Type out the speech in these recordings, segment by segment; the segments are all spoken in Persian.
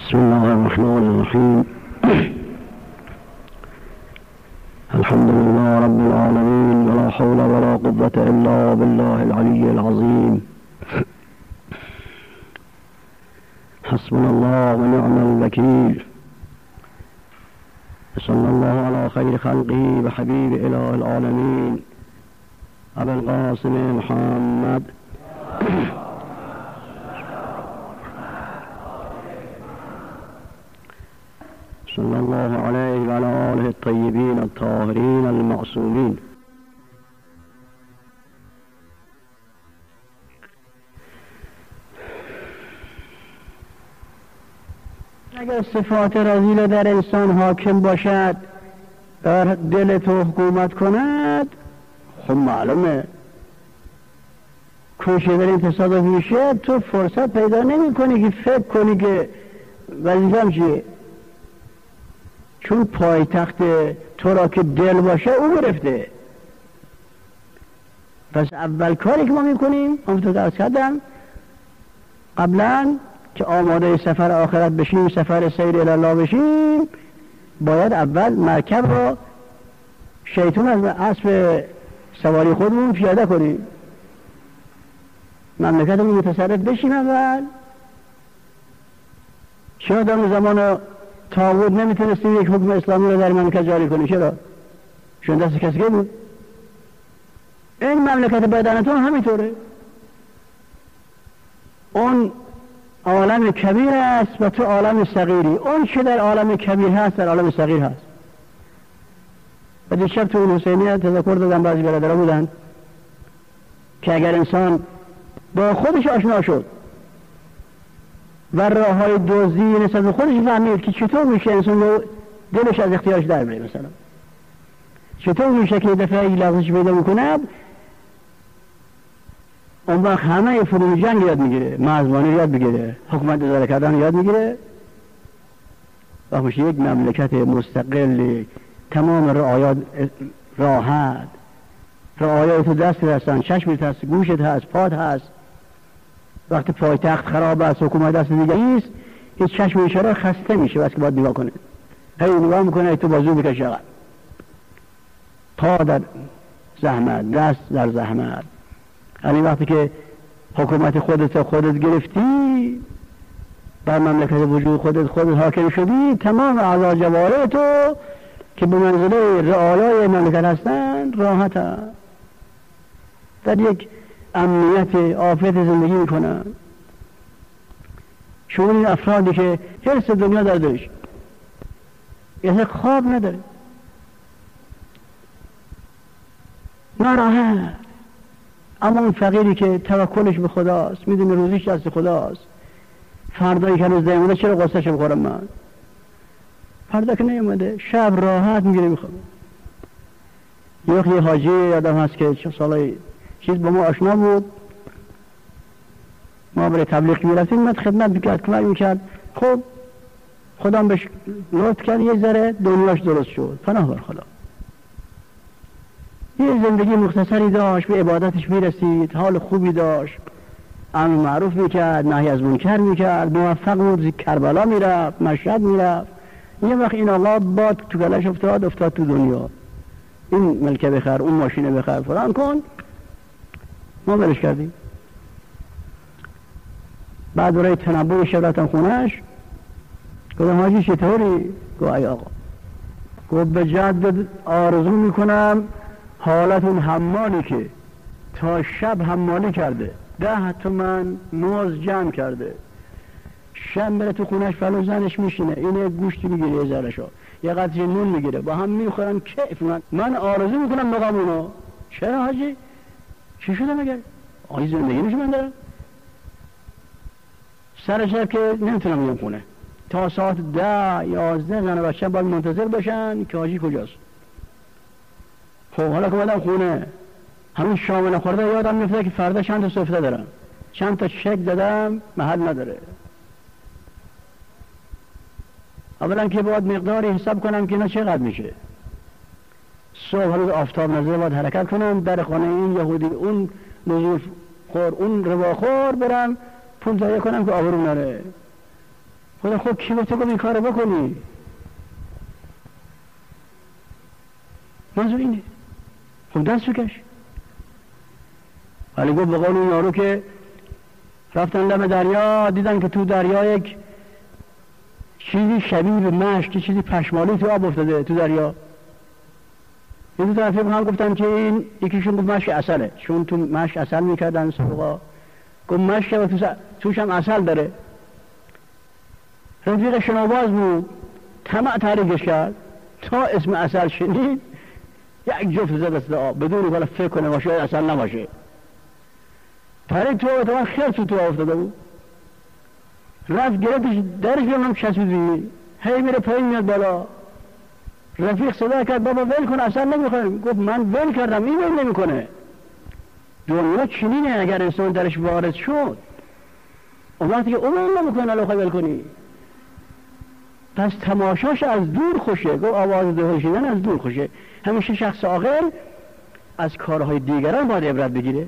بسم الله الرحمن الرحيم. الحمد لله رب العالمين، ولا حول ولا قوة إلا بالله العلي العظيم. حسبنا الله ونعم الوكيل. صلى الله على خير خلقه وحبيب إله العالمين أبي القاسم محمد صلى الله عليه وعلى آله الطيبين الطاهرين المعصومين. اگر صفات رذیل در انسان حاکم باشد، در دل تو حکومت کند، خب معلومه کوشش در این تصادف میشه، تو فرصت پیدا نمی کنی که فکر کنی که وظیفه‌ام چیه، چون پایتخت تو را که دل باشه او گرفته. پس اول کاری که ما میکنیم همونطور که عرض کردم قبلا که آماده سفر آخرت بشیم، سفر سیر الی الله بشیم، باید اول مرکب را شیطان از اسب سواری خودمون پیاده کنیم، مملکتمون متصرف بشیم. اول چرا در زمان طاغوت نمیتونستیم یک حکم اسلامی رو در مملکت جاری کنیم؟ چون دست کسی که بود. این مملکت بدنتون همینطوره، اون عالم کبیر است و تو عالم صغیری. اون چه در عالم کبیر هست در عالم صغیر هست. و دیشب تو اون حسینیه تذکر دادم، بعضی برادرها بودن که اگر انسان با خودش آشنا شد و راه های دزدی نسبت به خودش فهمید که چطور میشه انسان رو دلش از اختیارش در بره، مثلا چطور میشه که دفعه لغزش پیدا میکنه، اون وقت همه فنون جنگ یاد میگیره، مزبانی یاد میگیره، حکومت اداره کردن یاد میگیره و میشه یک مملکت مستقل، تمام رعایات راحت، رعایات تو دست هستن، چشمت هست، گوشت هست، پات هست. وقتی پایتخت خراب است، حکومت دست دیگه نیست، هیچ چشم اشاره خسته میشه، بس که باید نگاه کنه، هی نگاه میکنه، هی تو بازو بکشه، پا در زحمت، دست در زحمت. یعنی وقتی که حکومت خودت گرفتی، بر مملکت وجود خودت حاکم شدی، تمام اعضا جواره تو که به منزله رعایای مملکت هستن راحت هست، در یک امنیت عافیت زندگی میکنن. شما این افرادی که حرص دنیا در دلش، یه خواب نداره، ناراحت، اما اون فقیری که توکلش به خداست، میدونه روزیش دست خداست، فردایی که روز نیامده چرا قصه‌شو بخورم من؟ فردا که نیامده شب راحت میگیره میخوابه. یه حاجی آدم هست که چه سالای چیز با ما آشنا بود، ما برای تبلیغ میرفتیم، اومد خدمت میکرد، کمک میکرد. خب خدا بهش لطف کرد، یه ذره دنیاش درست شد، پناه بر خدا. یه زندگی مختصری داشت، به عبادتش میرسید، حال خوبی داشت، امر معروف میکرد، نهی از منکر میکرد، موفق بود، کربلا میرفت، مشهد میرفت. یه وقت این آقا باد تو گلش افتاد تو دنیا، این ملکه بخر، اون ماشینه بخر، فلان کن. ما برش کردیم. بعد برای تنبه شبرتم خونش گفتم حاجی چطوری؟ گفت ای آقا، گفت به جد آرزو میکنم حالت اون حمالی که تا شب حمالی کرده، 10 تومن موز جمع کرده، شب بره تو خونش فلو زنش میشینه، اینه گوشتی میگیره، یه ذره‌شو یه قطعه نون میگیره، با هم میخورن، کیف. من آرزو میکنم مقام اونو. چرا حاجی؟ چی شده مگر؟ آی زندگی میشه من دارم سر شب که نمیتونم بیام خونه، تا ساعت 10-11 زن و بچه باید منتظر باشن که حاجی کجاست. خب حالا که اومدم خونه، همین شام نخورده یادم میفته که فردا چند تا سفره دارم، چند تا چک دادم، محل نداره. اولا که باید مقداری حساب کنم که اینا چقدر میشه. صبح روز آفتاب نظر باید حرکت کنم، در خانه این یهودی، اون نزول خور، اون رواخور برم پول تهیه کنم که آبرو نره. خدا خب کی به تو گفت این کارو بکنی؟ منظور اینه. خب دست بکش. ولی گفت به قول اون یارو که رفتن لب دریا، دیدن که تو دریا یک چیزی شبیه به مشک، چیزی پشمالی تو آب افتاده تو دریا. این دو طرفی هم گفتن که این یکیشون گفت مشک عسله، چون تو مشک عسل میکردن سبقا. گفت مشک و توش هم عسل داره. رفیق شنوباز بود، طمع تحریکش کرد تا اسم عسل شنید یک جفت زد از آب بدون که فکر کنه باشه عسل نباشه. تحریک تو اتفاق خیلی تو افتاده بود. رفت گرفتش درش هم چسبید، هی میره پایین میاد بالا. رفیق صدا کرد بابا ول کن عسل نمیخوام. گفت من ول کردم این ول نمیکنه. دنیا چنینه، اگر انسان درش وارد شد اون وقتی که اون ول نمیکنه الان ول کنی. پس تماشاش از دور خوشه. گفت آواز دهل شدن از دور خوشه. همیشه شخص عاقل از کارهای دیگران باید عبرت بگیره.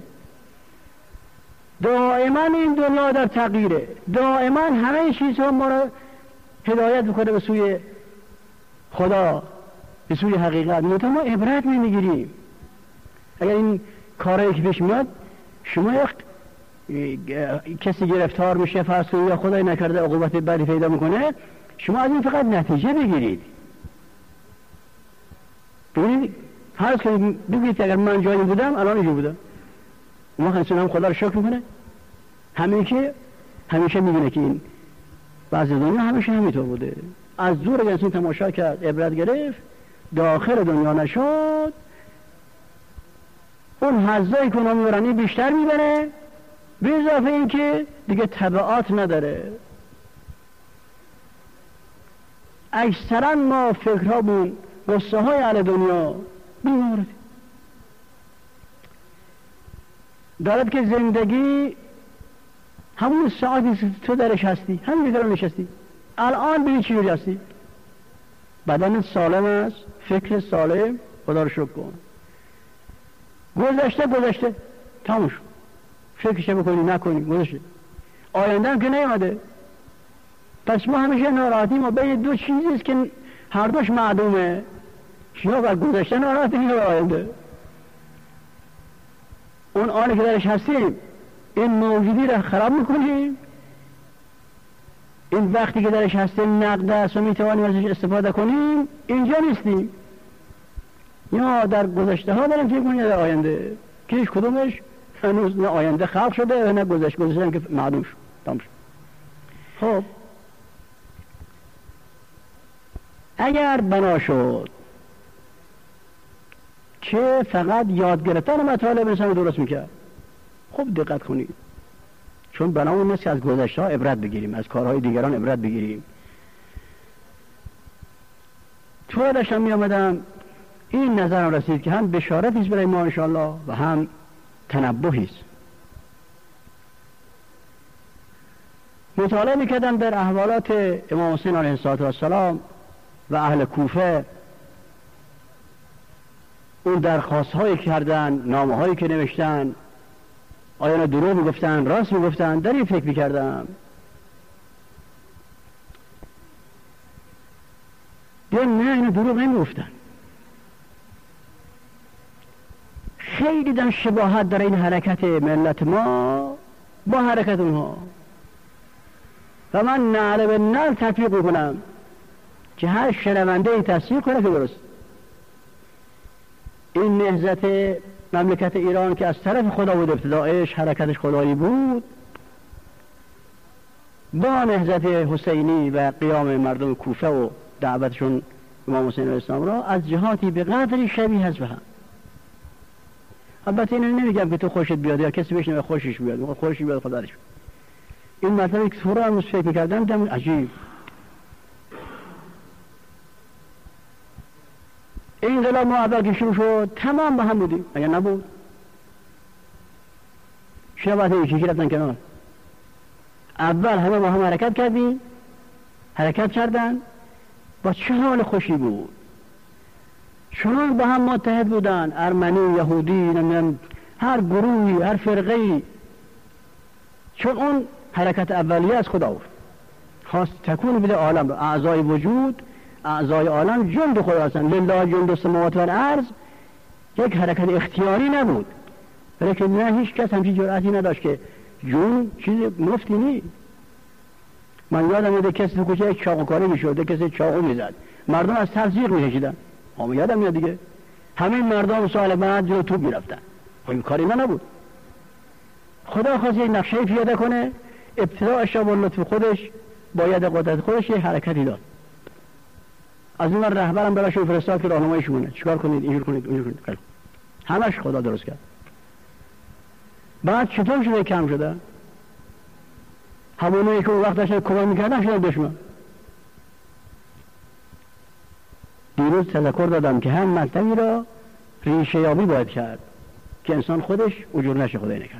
دائما این دنیا در تغییره، دائما همه چیزها ما را هدایت بکنه به سوی خدا، به سوی حقیقت. منتها ما عبرت نمیگیریم. اگر این کارهایی که پیش میاد شما کسی گرفتار میشه فرض کنید یا خدای نکرده عقوبت بدی پیدا میکنه، شما از این فقط نتیجه بگیرید. ببینید فرض کنید بگید اگر من جایی بودم الان اینجا بودم، اون وقت انسان هم خدا رو شکر میکنه. همیشه میبینه که این بعضی دنیا همیشه همینطور بوده. از دور اگر انسان تماشا کرد عبرت گرفت، داخل دنیا نشد، اون حظایی که اونا میبرن بیشتر میبره، به اضافه این که دیگه تبعات نداره. اکثرا ما فکرهامون قصه های اهل دنیا بیمارد دارد که زندگی همون ساعتی تو درش هستی، همین که نشستی الان ببین چجوری هستی. بدن سالم است، فکر سالم، خدا رو شکر کن. گذشته تموم شد. فکرش بکنی نکنی گذشته. آینده هم که نیامده. پس ما همیشه ناراحتیم و بین دو چیزیست که هر دوش معدومه، یا بر گذشته ناراحتیم یا آینده. اون آنی که درش هستیم این موجودی را خراب میکنیم، این وقتی که درش هستیم نقد است و میتوانیم ازش استفاده کنیم، اینجا نیستیم. یا در گذشته ها داریم فکر کنیم یا در آینده، که هیچ کدومش هنوز نه آینده خلق شده و نه گذشته هم که معلوم شد تمام شد. خب اگر بنا شد که فقط یاد گرفتن مطالب انسان درست میکرد، خب دقت کنید، چون بنامون نیست که از گذشته ها عبرت بگیریم، از کارهای دیگران عبرت بگیریم. تو داشتم می آمدم این نظرم رسید که هم بشارتی است برای ما انشاءالله و هم تنبهی است. مطالعه میکردم در احوالات امام حسین علیه السلام و اهل کوفه، اون درخواست هایی که کردن، نامه هایی که نوشتن، آیا دروغ میگفتن راست میگفتن، در این فکر میکردم. نه اینا دروغ نمیگفتن. خیلی دم شباهت در این حرکت ملت ما با حرکت اونها و من نعل به نعل تطبیق میکنم که هر شنونده تصدیق کنه که درست. این نهضت مملکت ایران که از طرف خدا بود، ابتدایش حرکتش خدایی بود، با نهضت حسینی و قیام مردم کوفه و دعوتشون امام حسین علیه السلام را از جهاتی به قدری شبیه هست به هم. البته اینو نمیگم که تو خوشت بیاد یا کسی بشنوه خوشش بیاد، خوشش بیاد خدا درش. این مطلبی که تو هم فکر می‌کردم دم عجیب. این انقلاب ما اول که شروع شد تمام با هم بودیم، اگر نبود شباهت یکی رفتن کنار. اول همه با هم حرکت کردیم، حرکت کردن، با چه حال خوشی بود، چون با هم متحد بودن، ارمنی، یهودی، هر گروهی، هر فرقه‌ای، چون اون حرکت اولیه از خدا بود. خواست تکون بده عالم رو، اعضای وجود، اعضای عالم جند خدا هستن. لله جند السماوات والارض یک حرکت اختیاری نبود، ولی نه هیچ کس همچین جرأتی نداشت که جون چیز مفتی نیست. من یادم میاد کسی تو کوچه یک چاقوکاری میشد، کسی چاقو میزد، مردم از ترس جیغ میکشیدن. یادم میاد دیگه همین مردم سال بعد جلو توپ میرفتن. این کاری من نبود. خدا خواست یک نقشه پیاده کنه، ابتداءش با لطف خودش باید قدرت خودش یه حرکتی داد. از اون رهبرم براشون فرستاد که راهنماییش کنه، چیکار کنید، اینجور کنید، اونجور کنید. همش خدا درست کرد. بعد چطور شده کم شده؟ همونایی که اون وقت داشتن کمک میکردن شدن دشمن. دیروز تذکر دادم که هم مطلبی را ریشه یابی باید کرد که انسان خودش اجور نشه خدای نکرد.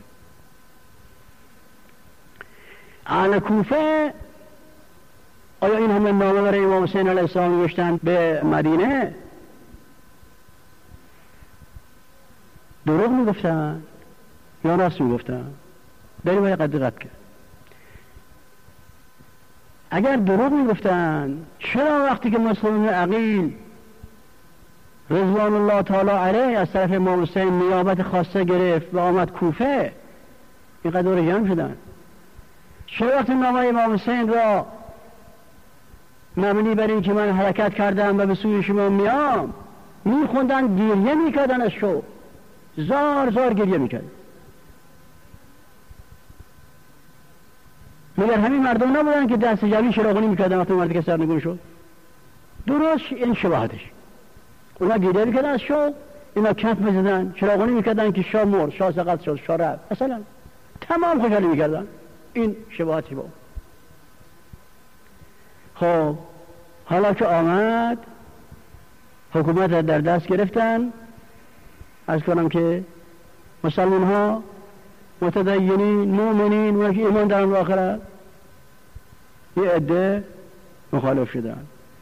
اهل کوفه آیا این همه نامه برای امام حسین علیه السلام نوشتن به مدینه؟ دروغ میگفتن یا راست میگفتن؟ داری باید دقت کرد. اگر دروغ میگفتن چرا وقتی که مسلمان عقیل رضوان الله تعالی علیه از طرف امام حسین نیابت خاصه گرفت و آمد کوفه اینقدر جمع شدن؟ چرا وقتی نامه امام حسین را مبنی بر این که من حرکت کردم و به سوی شما میام میخوندن گریه میکردن از شو، زار زار گریه میکردن؟ مگر همین مردم نبودن که دست جوی چراغونی میکردن وقتی مردی که سرنگون شد؟ درست این شباهتش. اونا گریه میکردن از شو، اینا کف میزدن چراغونی میکردن که شاه مرد، شاه سقط شد، شاه رفت، مثلا تمام خوشحالی میکردن. این شباهتی بود. خب حالا که آمد حکومت را در دست گرفتن، از کنم که مسلمان ها متدینین مومنین اونها که ایمان دارن به آخرت یه عده مخالف شدن.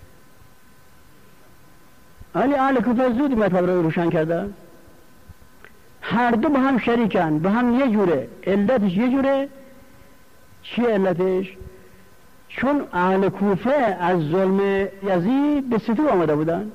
ولی اهل کوفه زود مطلب رو روشن کردن. هر دو با هم شریکن، با هم یه جوره، علتش یه جوره. چیه علتش؟ چون اهل کوفه از ظلم یزید به ستور آمده بودن،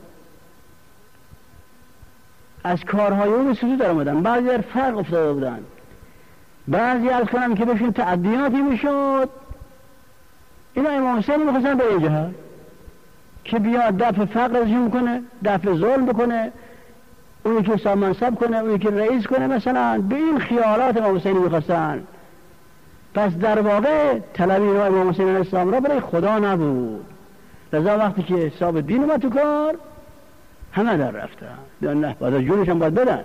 از کارهای اون به ستور در آمدن، بعضی در فرق افتاده بودن، بعضی از کنم که بهشون تعدیاتی میشد. اینا امام حسین میخواستن به این جهت که بیاد دفع فقر ازشون کنه، دفع ظلم بکنه، اونی که حساب منصب کنه، اونی که رئیس کنه، مثلا به این خیالات امام حسین میخواستن. پس در واقع طلب اینا امام حسین علیه السلام را برای خدا نبود. لذا وقتی که حساب دین اومد تو کار همه در رفتن، نه بعد جونش هم باید بدن.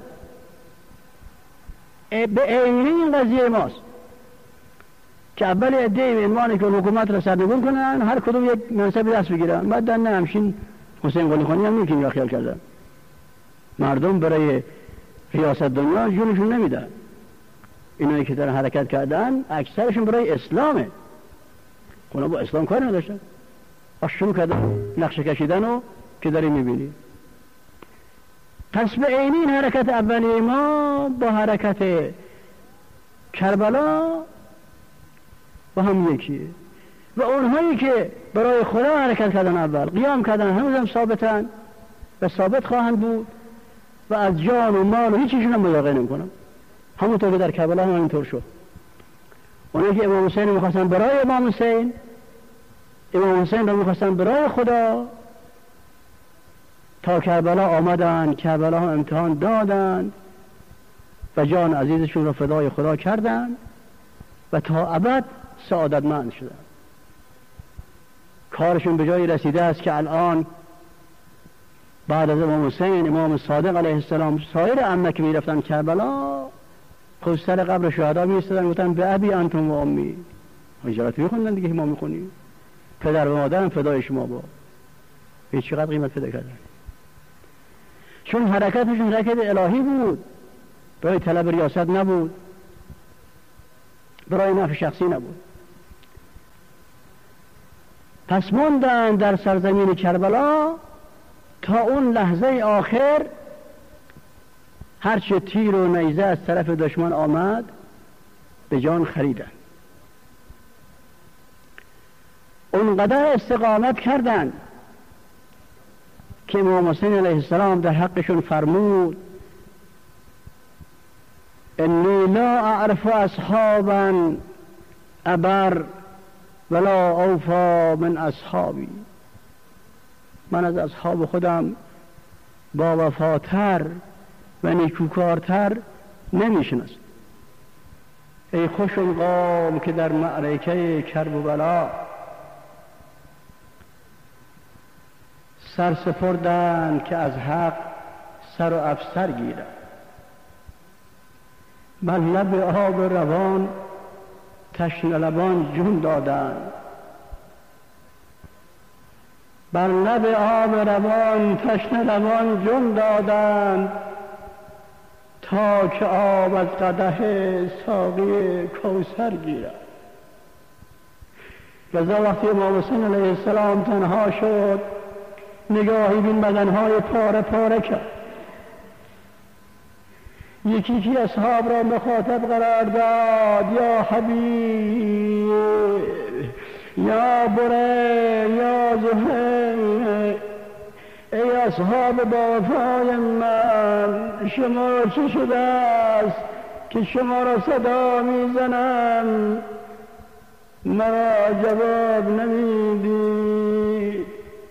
به عینه این قضیه ماست که اول عده به عنوان که حکومت را سرنگون کنن، هر کدوم یک منصب دست بگیرن، بعد نه همشین حسین قلی خانی هم نیکنی را خیال کردن. مردم برای ریاست دنیا جونشون نمیدن. اینایی که در حرکت کردن اکثرشون برای اسلامه. اونا با اسلام کاری نداشتن، شروع کردن نقشه کشیدن و که داری میبینی. پس به عینی این حرکت اولیه ما با حرکت کربلا با هم یکیه. و اونهایی که برای خدا حرکت کردن اول قیام کردن هنوز هم ثابتن و ثابت خواهند بود و از جان و مال و هیچیشون هم ملاقه نمیکنن. همونطور که در کربلا هم اینطور شد. اونایی که امام حسین میخواستن برای امام حسین، امام حسین رو میخواستن برای خدا، تا کربلا آمدن، کربلا هم امتحان دادن و جان عزیزشون رو فدای خدا کردن و تا ابد سعادتمند شدن. کارشون به جایی رسیده است که الان بعد از امام حسین، امام صادق علیه السلام، سایر ائمه که میرفتن کربلا خود سر قبر شهدا میستدن، گفتن به ابی انتم و امی. اجارت میخوندن دیگه، ما میخونیم پدر و مادرم فدای شما با. هیچ چقدر قیمت پیدا کردن، چون حرکتشون حرکت الهی بود، برای طلب ریاست نبود، برای نفع شخصی نبود. پس موندن در سرزمین کربلا تا اون لحظه آخر هرچه تیر و نیزه از طرف دشمن آمد به جان خریدن. اونقدر استقامت کردند که امام حسین علیه السلام در حقشون فرمود انی لا اعرف اصحابا ابر ولا اوفا من اصحابی. من از اصحاب خودم با وفاتر و نیکوکارتر نمیشناسم. ای خوش اون قوم که در معرکه کرب و بلا سر سپردند که از حق سر و افسر گیرد. بر لب آب روان تشنه لبان جون دادند. بر لب آب روان تشنه لبان جون دادند تا که آب از قدح ساقی کوثر گیرد. لذا وقتی امام حسین علیه السلام تنها شد نگاهی بین بدنهای پاره پاره کرد. یکی که اصحاب را مخاطب قرار داد یا حبیب یا بره یا زهیر ای اصحاب با وفای من شما چه شده است که شما را صدا میزنم مرا جواب نمیدی؟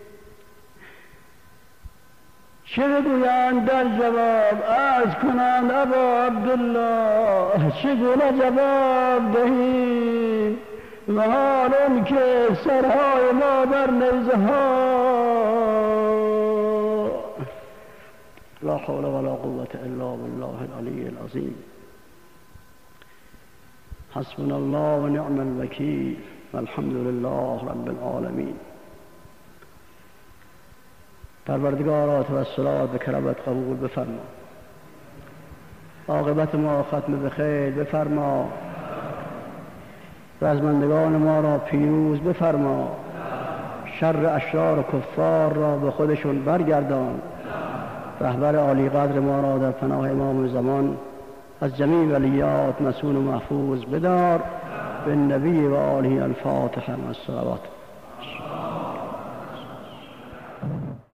چه بگویند در جواب؟ عرض کنند ابا عبدالله چگونه جواب دهیم و حالم که سرهای ما بر نیزه ها. لا حول ولا قوة الا بالله العلی العظیم. حسبنا الله و نعم الوکیل والحمد لله رب العالمین. پروردگارا توسلات به کرمت قبول بفرما، عاقبت ما ختم به خیر بفرما، رزمندگان ما را پیروز بفرما، شر اشرار و کفار را به خودشون برگردان، رهبر عالی قدر ما را در پناه امام زمان از جمیع ولیات مسئول و محفوظ بدار. به نبی و آله الفاتحه و الصلوات.